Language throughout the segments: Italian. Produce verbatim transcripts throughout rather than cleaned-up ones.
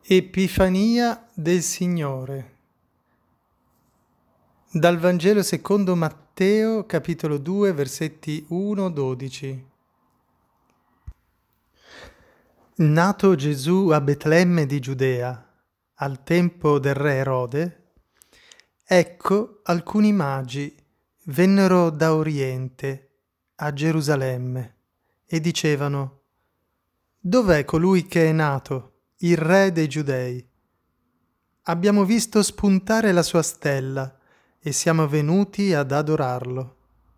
Epifania del Signore. Dal Vangelo secondo Matteo, capitolo due, versetti uno dodici. Nato Gesù a Betlemme di Giudea, al tempo del re Erode, ecco alcuni magi vennero da Oriente a Gerusalemme e dicevano: «Dov'è colui che è nato, il re dei Giudei? Abbiamo visto spuntare la sua stella e siamo venuti ad adorarlo».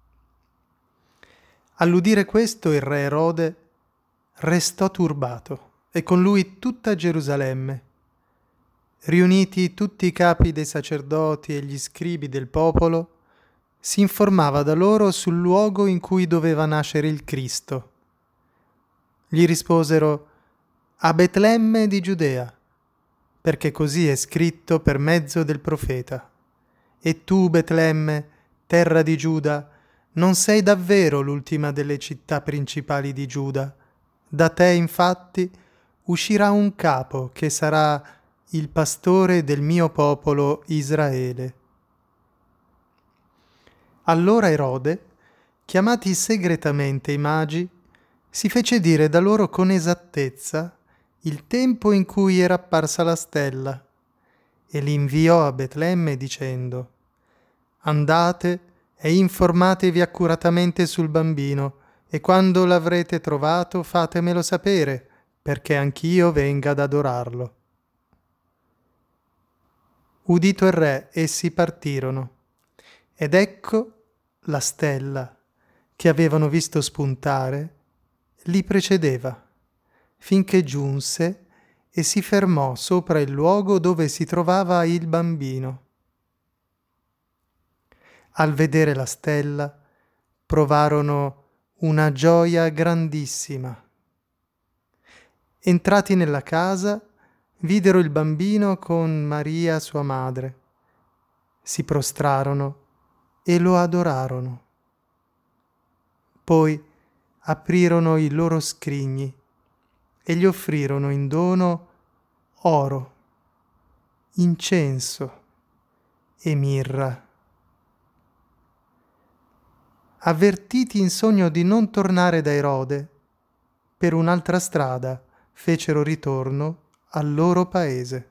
All'udire questo il re Erode restò turbato e con lui tutta Gerusalemme. Riuniti tutti i capi dei sacerdoti e gli scribi del popolo, si informava da loro sul luogo in cui doveva nascere il Cristo. Gli risposero: «A Betlemme di Giudea, perché così è scritto per mezzo del profeta. E tu, Betlemme, terra di Giuda, non sei davvero l'ultima delle città principali di Giuda. Da te, infatti, uscirà un capo che sarà il pastore del mio popolo Israele». Allora Erode, chiamati segretamente i magi, si fece dire da loro con esattezza il tempo in cui era apparsa la stella e li inviò a Betlemme dicendo: «Andate e informatevi accuratamente sul bambino e quando l'avrete trovato fatemelo sapere, perché anch'io venga ad adorarlo». Udito il re, essi partirono, ed ecco la stella che avevano visto spuntare li precedeva, finché giunse e si fermò sopra il luogo dove si trovava il bambino. Al vedere la stella provarono una gioia grandissima. Entrati nella casa, videro il bambino con Maria sua madre. Si prostrarono e lo adorarono. Poi aprirono i loro scrigni e gli offrirono in dono oro, incenso e mirra. Avvertiti in sogno di non tornare da Erode, per un'altra strada fecero ritorno al loro paese.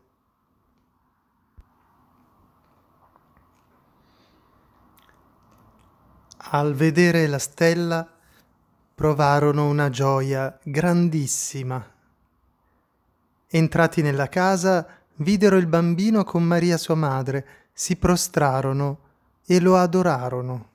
Al vedere la stella provarono una gioia grandissima. Entrati nella casa, videro il bambino con Maria sua madre, si prostrarono e lo adorarono.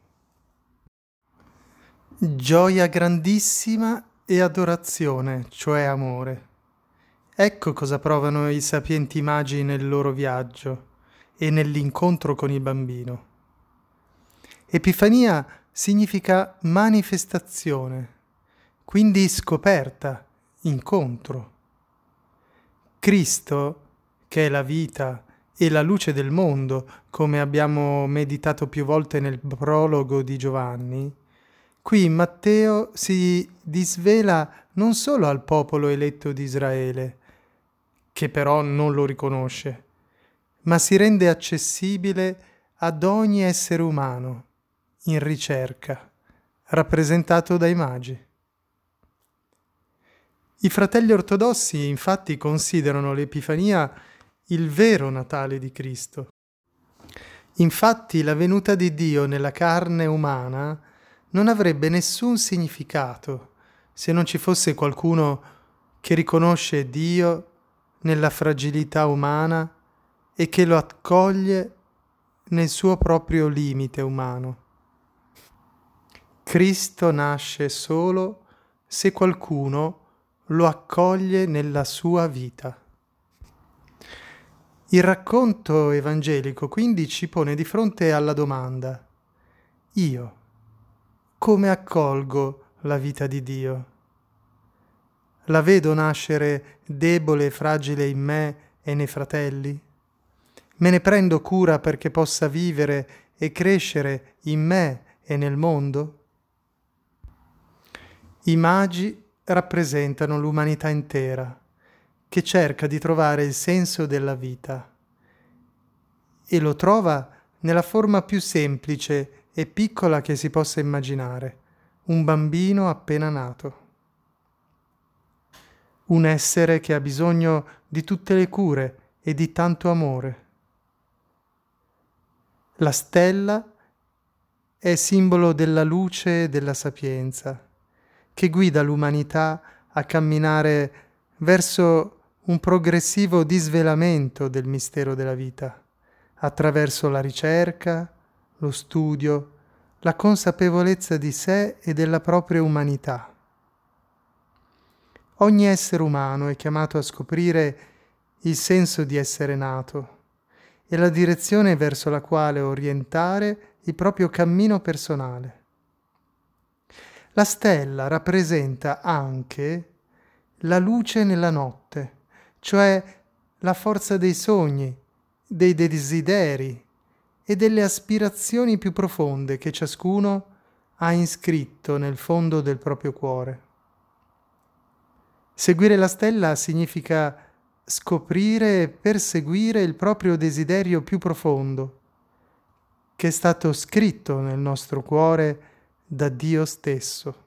Gioia grandissima e adorazione, cioè amore. Ecco cosa provano i sapienti magi nel loro viaggio e nell'incontro con il bambino. Epifania significa manifestazione, quindi scoperta, incontro. Cristo, che è la vita e la luce del mondo, come abbiamo meditato più volte nel prologo di Giovanni, qui in Matteo si disvela non solo al popolo eletto di Israele, che però non lo riconosce, ma si rende accessibile ad ogni essere umano in ricerca, rappresentato dai magi. I fratelli ortodossi infatti considerano l'Epifania il vero Natale di Cristo. Infatti la venuta di Dio nella carne umana non avrebbe nessun significato se non ci fosse qualcuno che riconosce Dio nella fragilità umana e che lo accoglie nel suo proprio limite umano. Cristo nasce solo se qualcuno lo accoglie nella sua vita. Il racconto evangelico quindi ci pone di fronte alla domanda: io come accolgo la vita di Dio? La vedo nascere debole e fragile in me e nei fratelli? Me ne prendo cura perché possa vivere e crescere in me e nel mondo? I magi rappresentano l'umanità intera, che cerca di trovare il senso della vita e lo trova nella forma più semplice e piccola che si possa immaginare, un bambino appena nato. Un essere che ha bisogno di tutte le cure e di tanto amore. La stella è simbolo della luce e della sapienza, che guida l'umanità a camminare verso un progressivo disvelamento del mistero della vita, attraverso la ricerca, lo studio, la consapevolezza di sé e della propria umanità. Ogni essere umano è chiamato a scoprire il senso di essere nato e la direzione verso la quale orientare il proprio cammino personale. La stella rappresenta anche la luce nella notte, cioè la forza dei sogni, dei desideri e delle aspirazioni più profonde che ciascuno ha iscritto nel fondo del proprio cuore. Seguire la stella significa scoprire e perseguire il proprio desiderio più profondo, che è stato scritto nel nostro cuore da Dio stesso.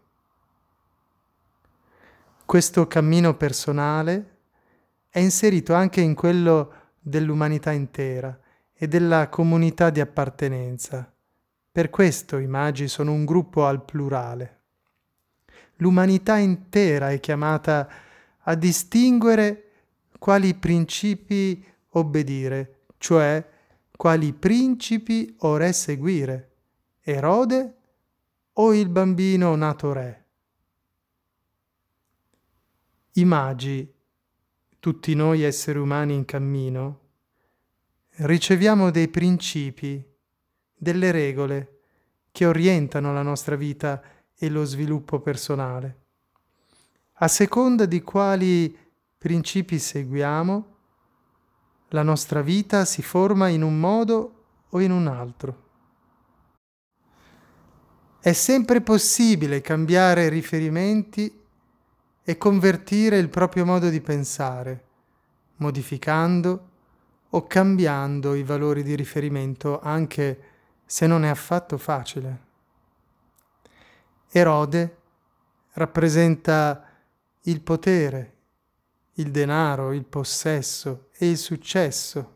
Questo cammino personale è inserito anche in quello dell'umanità intera e della comunità di appartenenza. Per questo i magi sono un gruppo al plurale. L'umanità intera è chiamata a distinguere quali principi obbedire, cioè quali principi o re seguire, Erode o il bambino nato re. I magi, tutti noi esseri umani in cammino, riceviamo dei principi, delle regole che orientano la nostra vita e lo sviluppo personale. A seconda di quali principi seguiamo, la nostra vita si forma in un modo o in un altro. È sempre possibile cambiare riferimenti e convertire il proprio modo di pensare, modificando o cambiando i valori di riferimento, anche se non è affatto facile. Erode rappresenta il potere, il denaro, il possesso e il successo.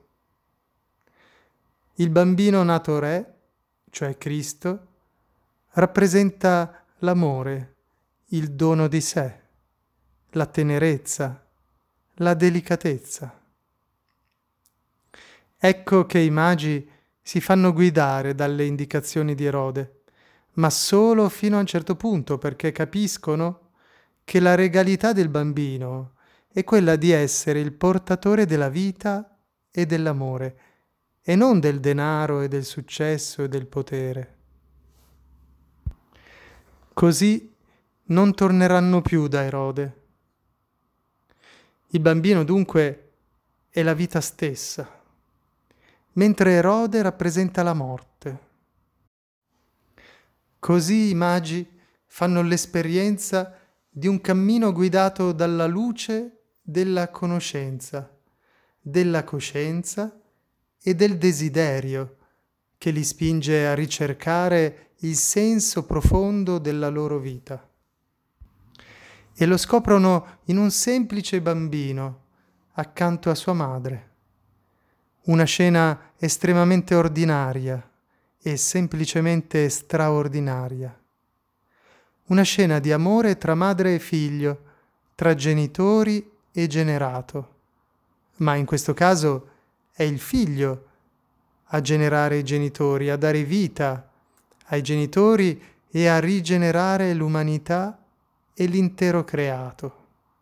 Il bambino nato re, cioè Cristo, rappresenta l'amore, il dono di sé, la tenerezza, la delicatezza. Ecco che i magi si fanno guidare dalle indicazioni di Erode, ma solo fino a un certo punto, perché capiscono che la regalità del bambino è quella di essere il portatore della vita e dell'amore, e non del denaro e del successo e del potere. Così non torneranno più da Erode. Il bambino dunque è la vita stessa, mentre Erode rappresenta la morte. Così i magi fanno l'esperienza di un cammino guidato dalla luce della conoscenza, della coscienza e del desiderio che li spinge a ricercare il senso profondo della loro vita. E lo scoprono in un semplice bambino accanto a sua madre. Una scena estremamente ordinaria e semplicemente straordinaria. Una scena di amore tra madre e figlio, tra genitori e generato. Ma in questo caso è il figlio a generare i genitori, a dare vita ai genitori e a rigenerare l'umanità e l'intero creato.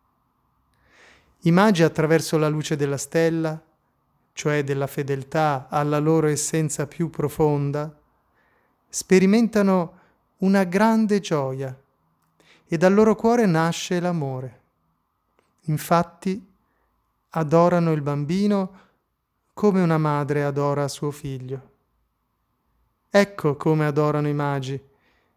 I magi, attraverso la luce della stella, cioè della fedeltà alla loro essenza più profonda, sperimentano una grande gioia e dal loro cuore nasce l'amore. Infatti adorano il bambino come una madre adora suo figlio. Ecco come adorano i magi,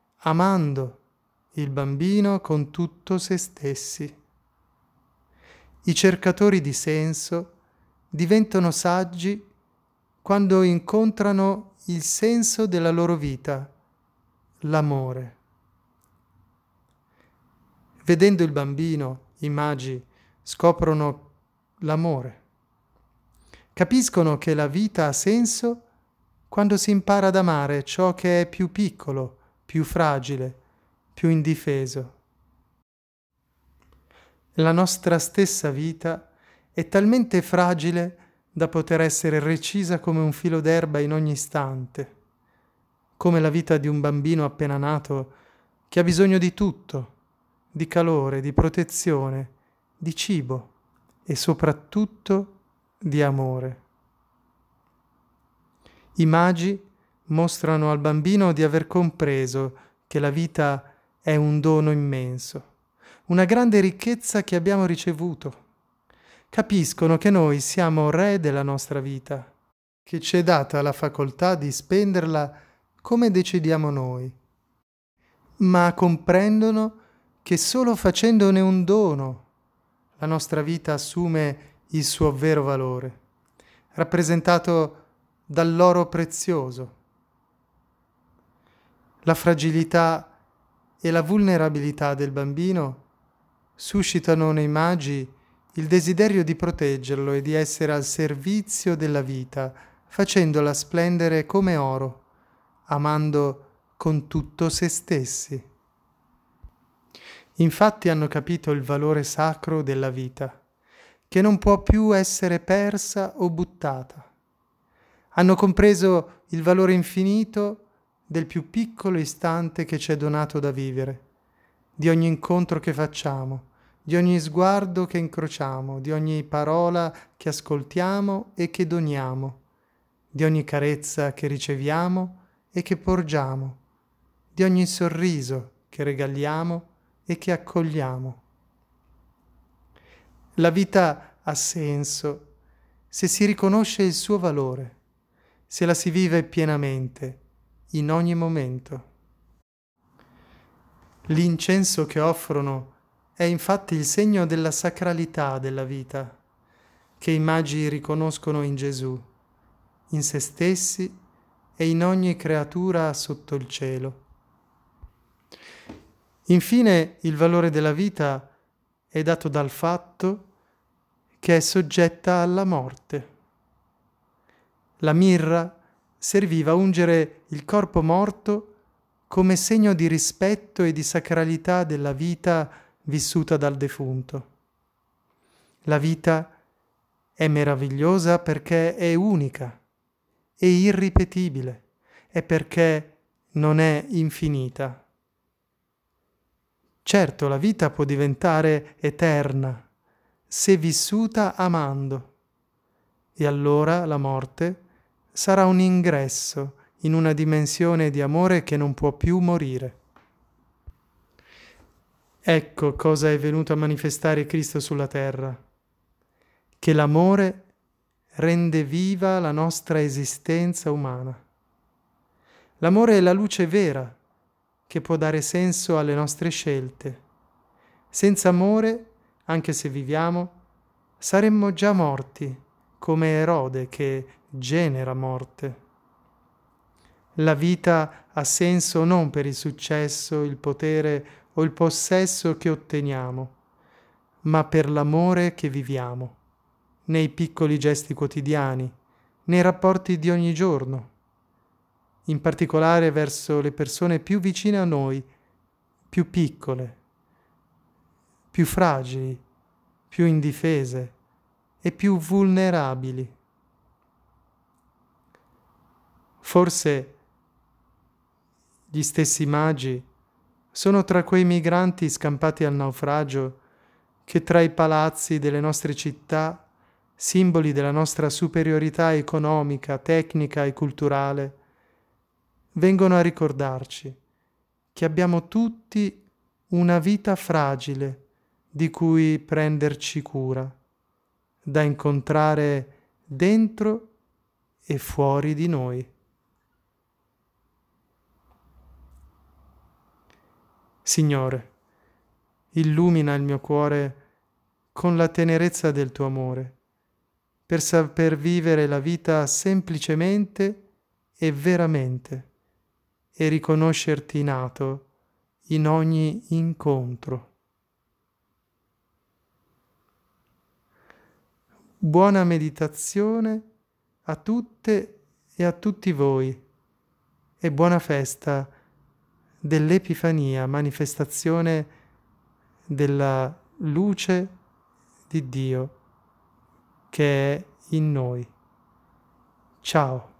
amando il bambino con tutto se stessi. I cercatori di senso diventano saggi quando incontrano il senso della loro vita, l'amore. Vedendo il bambino, i magi scoprono l'amore. Capiscono che la vita ha senso quando si impara ad amare ciò che è più piccolo, più fragile, più indifeso. La nostra stessa vita è talmente fragile da poter essere recisa come un filo d'erba in ogni istante, come la vita di un bambino appena nato che ha bisogno di tutto, di calore, di protezione, di cibo e soprattutto di amore. I magi mostrano al bambino di aver compreso che la vita è un dono immenso, una grande ricchezza che abbiamo ricevuto. Capiscono che noi siamo re della nostra vita, che ci è data la facoltà di spenderla come decidiamo noi, ma comprendono che solo facendone un dono la nostra vita assume il suo vero valore, rappresentato dall'oro prezioso. La fragilità e la vulnerabilità del bambino suscitano nei magi il desiderio di proteggerlo e di essere al servizio della vita, facendola splendere come oro, amando con tutto se stessi. Infatti hanno capito il valore sacro della vita, che non può più essere persa o buttata. Hanno compreso il valore infinito del più piccolo istante che ci è donato da vivere, di ogni incontro che facciamo, di ogni sguardo che incrociamo, di ogni parola che ascoltiamo e che doniamo, di ogni carezza che riceviamo e che porgiamo, di ogni sorriso che regaliamo e che accogliamo. La vita ha senso se si riconosce il suo valore, se la si vive pienamente, in ogni momento. L'incenso che offrono è infatti il segno della sacralità della vita, che i magi riconoscono in Gesù, in se stessi e in ogni creatura sotto il cielo. Infine, il valore della vita è dato dal fatto che è soggetta alla morte. La mirra serviva a ungere il corpo morto come segno di rispetto e di sacralità della vita vissuta dal defunto. La vita è meravigliosa perché è unica e irripetibile e perché non è infinita. Certo, la vita può diventare eterna se vissuta amando, e allora la morte sarà un ingresso in una dimensione di amore che non può più morire. Ecco cosa è venuto a manifestare Cristo sulla terra, che l'amore rende viva la nostra esistenza umana. L'amore è la luce vera che può dare senso alle nostre scelte. Senza amore, anche se viviamo, saremmo già morti, come Erode che genera morte. La vita ha senso non per il successo, il potere o il possesso che otteniamo, ma per l'amore che viviamo, nei piccoli gesti quotidiani, nei rapporti di ogni giorno, in particolare verso le persone più vicine a noi, più piccole, più fragili, più indifese e più vulnerabili. Forse gli stessi magi sono tra quei migranti scampati al naufragio che tra i palazzi delle nostre città, simboli della nostra superiorità economica, tecnica e culturale, vengono a ricordarci che abbiamo tutti una vita fragile di cui prenderci cura, da incontrare dentro e fuori di noi. Signore, illumina il mio cuore con la tenerezza del tuo amore, per saper vivere la vita semplicemente e veramente e riconoscerti nato in ogni incontro. Buona meditazione a tutte e a tutti voi e buona festa dell'Epifania, manifestazione della luce di Dio che è in noi. Ciao.